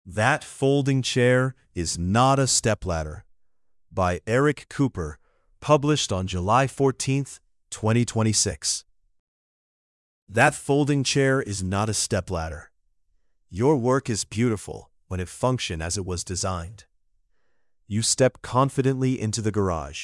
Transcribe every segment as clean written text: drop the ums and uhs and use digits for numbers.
That Folding Chair is Not a Stepladder by Eric Cooper, published on July 14th, 2026. That folding chair is not a stepladder. Your work is beautiful when it functions as it was designed. You step confidently into the garage.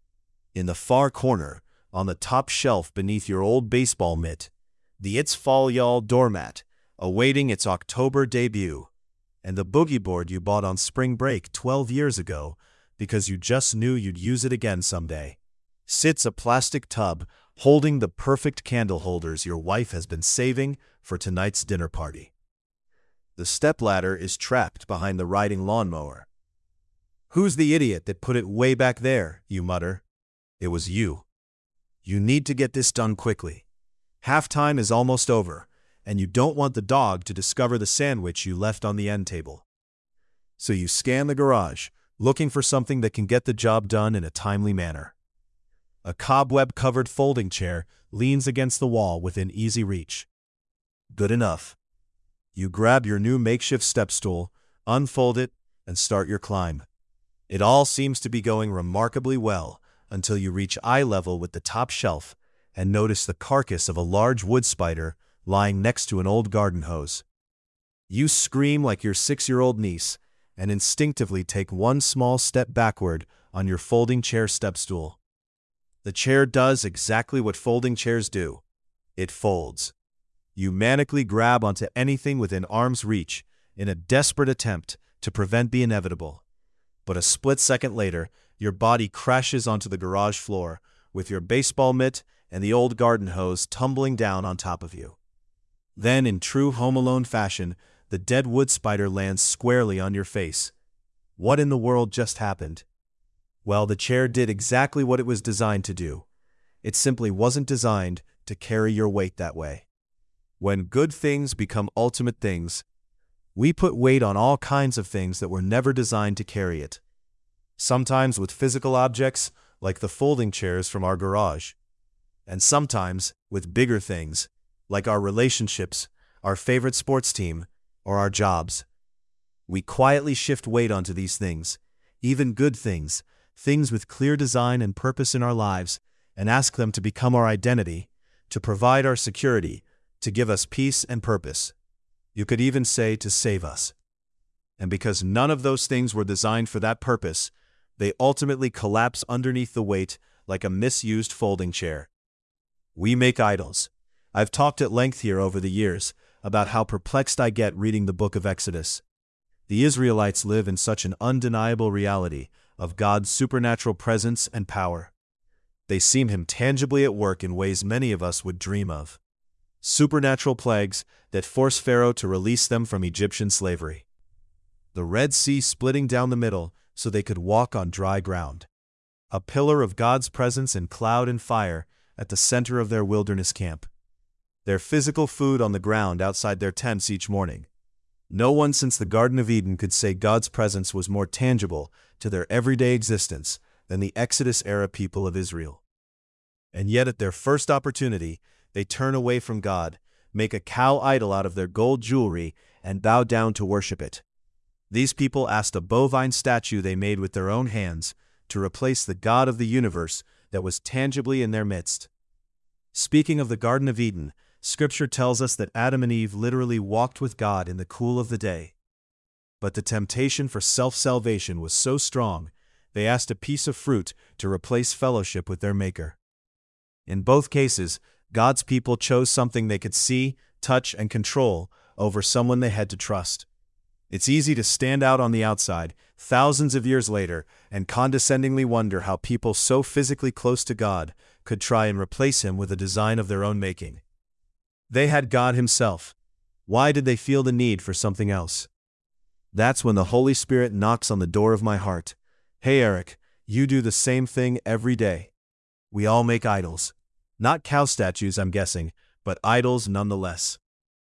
In the far corner, on the top shelf beneath your old baseball mitt, the It's Fall Y'all doormat, awaiting its October debut, and the boogie board you bought on spring break 12 years ago because you just knew you'd use it again someday, sits a plastic tub holding the perfect candle holders your wife has been saving for tonight's dinner party. The stepladder is trapped behind the riding lawnmower. "Who's the idiot that put it way back there?" you mutter. It was you. You need to get this done quickly. Halftime is almost over, and you don't want the dog to discover the sandwich you left on the end table. So you scan the garage, looking for something that can get the job done in a timely manner. A cobweb-covered folding chair leans against the wall within easy reach. Good enough. You grab your new makeshift step stool, unfold it, and start your climb. It all seems to be going remarkably well until you reach eye level with the top shelf and notice the carcass of a large wood spider lying next to an old garden hose. You scream like your 6-year-old niece and instinctively take one small step backward on your folding chair step stool. The chair does exactly what folding chairs do. It folds. You manically grab onto anything within arm's reach in a desperate attempt to prevent the inevitable. But a split second later, your body crashes onto the garage floor with your baseball mitt and the old garden hose tumbling down on top of you. Then, in true Home Alone fashion, the dead wood spider lands squarely on your face. What in the world just happened? Well, the chair did exactly what it was designed to do. It simply wasn't designed to carry your weight that way. When good things become ultimate things, we put weight on all kinds of things that were never designed to carry it. Sometimes with physical objects, like the folding chairs from our garage. And sometimes with bigger things, like our relationships, our favorite sports team, or our jobs. We quietly shift weight onto these things, even good things, things with clear design and purpose in our lives, and ask them to become our identity, to provide our security, to give us peace and purpose. You could even say to save us. And because none of those things were designed for that purpose, they ultimately collapse underneath the weight like a misused folding chair. We make idols. I've talked at length here over the years about how perplexed I get reading the book of Exodus. The Israelites live in such an undeniable reality of God's supernatural presence and power. They seem Him tangibly at work in ways many of us would dream of. Supernatural plagues that force Pharaoh to release them from Egyptian slavery. The Red Sea splitting down the middle so they could walk on dry ground. A pillar of God's presence in cloud and fire at the center of their wilderness camp. Their physical food on the ground outside their tents each morning. No one since the Garden of Eden could say God's presence was more tangible to their everyday existence than the Exodus-era people of Israel. And yet at their first opportunity, they turn away from God, make a cow idol out of their gold jewelry, and bow down to worship it. These people asked a bovine statue they made with their own hands to replace the God of the universe that was tangibly in their midst. Speaking of the Garden of Eden, Scripture tells us that Adam and Eve literally walked with God in the cool of the day. But the temptation for self-salvation was so strong, they asked a piece of fruit to replace fellowship with their Maker. In both cases, God's people chose something they could see, touch, and control over someone they had to trust. It's easy to stand out on the outside, thousands of years later, and condescendingly wonder how people so physically close to God could try and replace Him with a design of their own making. They had God Himself. Why did they feel the need for something else? That's when the Holy Spirit knocks on the door of my heart. Hey Eric, you do the same thing every day. We all make idols. Not cow statues, I'm guessing, but idols nonetheless.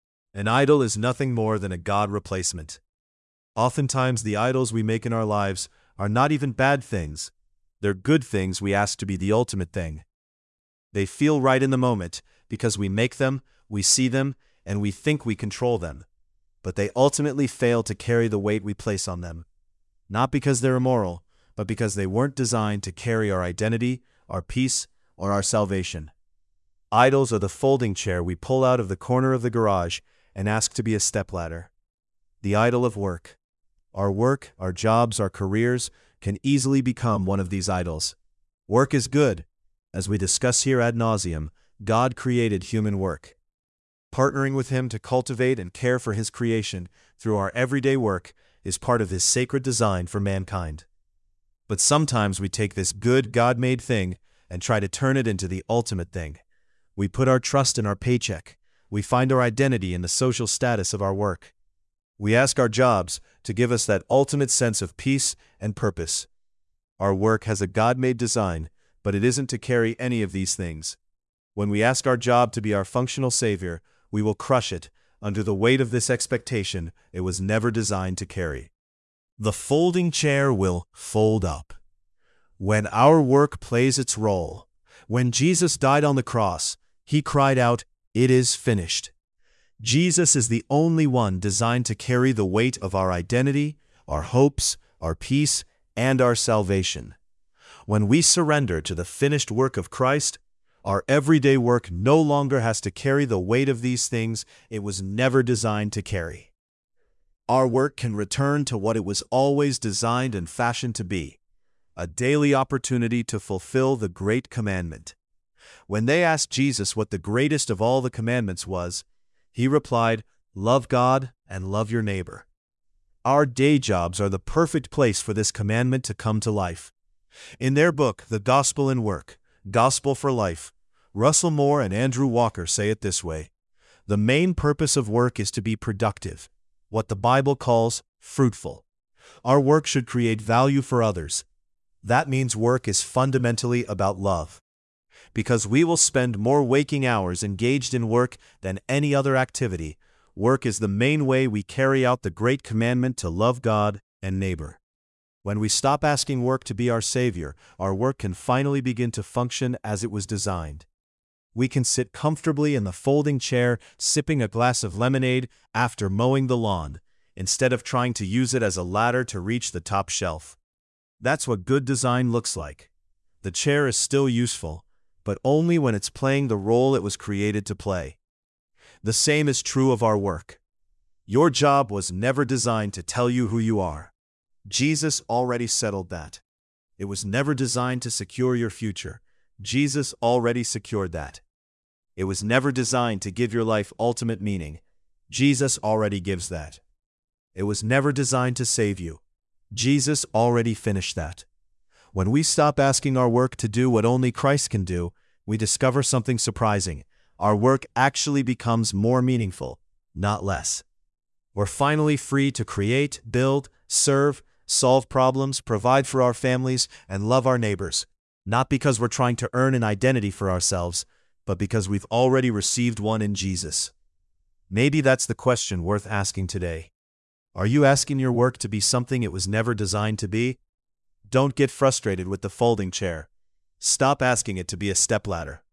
An idol is nothing more than a God replacement. Oftentimes the idols we make in our lives are not even bad things. They're good things we ask to be the ultimate thing. They feel right in the moment because we make them, we see them, and we think we control them. but they ultimately fail to carry the weight we place on them. Not because they're immoral, but because they weren't designed to carry our identity, our peace, or our salvation. Idols are the folding chair we pull out of the corner of the garage and ask to be a stepladder. The idol of work. Our work, our jobs, our careers can easily become one of these idols. Work is good. As we discuss here ad nauseum, God created human work. Partnering with Him to cultivate and care for His creation through our everyday work is part of His sacred design for mankind. But sometimes we take this good God-made thing and try to turn it into the ultimate thing. We put our trust in our paycheck. We find our identity in the social status of our work. We ask our jobs to give us that ultimate sense of peace and purpose. Our work has a God-made design, but it isn't to carry any of these things. When we ask our job to be our functional savior, we will crush it under the weight of this expectation it was never designed to carry. The folding chair will fold up. When our work plays its role, when Jesus died on the cross, He cried out, "It is finished." Jesus is the only one designed to carry the weight of our identity, our hopes, our peace, and our salvation. When we surrender to the finished work of Christ, our everyday work no longer has to carry the weight of these things it was never designed to carry. Our work can return to what it was always designed and fashioned to be, a daily opportunity to fulfill the great commandment. When they asked Jesus what the greatest of all the commandments was, He replied, "Love God and love your neighbor." Our day jobs are the perfect place for this commandment to come to life. In their book, The Gospel in Work, Gospel for Life, Russell Moore and Andrew Walker say it this way: the main purpose of work is to be productive, what the Bible calls fruitful. Our work should create value for others. That means work is fundamentally about love. Because we will spend more waking hours engaged in work than any other activity, work is the main way we carry out the great commandment to love God and neighbor. When we stop asking work to be our savior, our work can finally begin to function as it was designed. We can sit comfortably in the folding chair, sipping a glass of lemonade after mowing the lawn, instead of trying to use it as a ladder to reach the top shelf. That's what good design looks like. The chair is still useful, but only when it's playing the role it was created to play. The same is true of our work. Your job was never designed to tell you who you are. Jesus already settled that. It was never designed to secure your future. Jesus already secured that. It was never designed to give your life ultimate meaning. Jesus already gives that. It was never designed to save you. Jesus already finished that. When we stop asking our work to do what only Christ can do, we discover something surprising. Our work actually becomes more meaningful, not less. We're finally free to create, build, serve, solve problems, provide for our families, and love our neighbors, not because we're trying to earn an identity for ourselves, but because we've already received one in Jesus. Maybe that's the question worth asking today. Are you asking your work to be something it was never designed to be? Don't get frustrated with the folding chair. Stop asking it to be a stepladder.